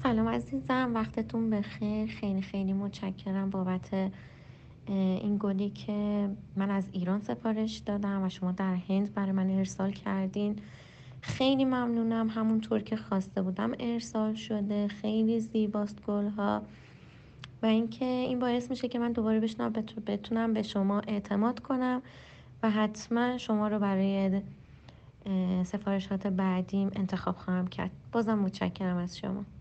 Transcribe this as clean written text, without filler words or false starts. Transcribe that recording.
سلام عزیزم، وقتتون بخیر. خیلی خیلی متشکرم بابت این گلی که من از ایران سفارش دادم و شما در هند برای من ارسال کردین. خیلی ممنونم. همونطور که خواسته بودم ارسال شده. خیلی زیباست گلها و اینکه این باعث میشه که من دوباره بتونم به شما اعتماد کنم و حتما شما رو برای سفارشات بعدیم انتخاب خواهم کرد. بازم متشکرم از شما.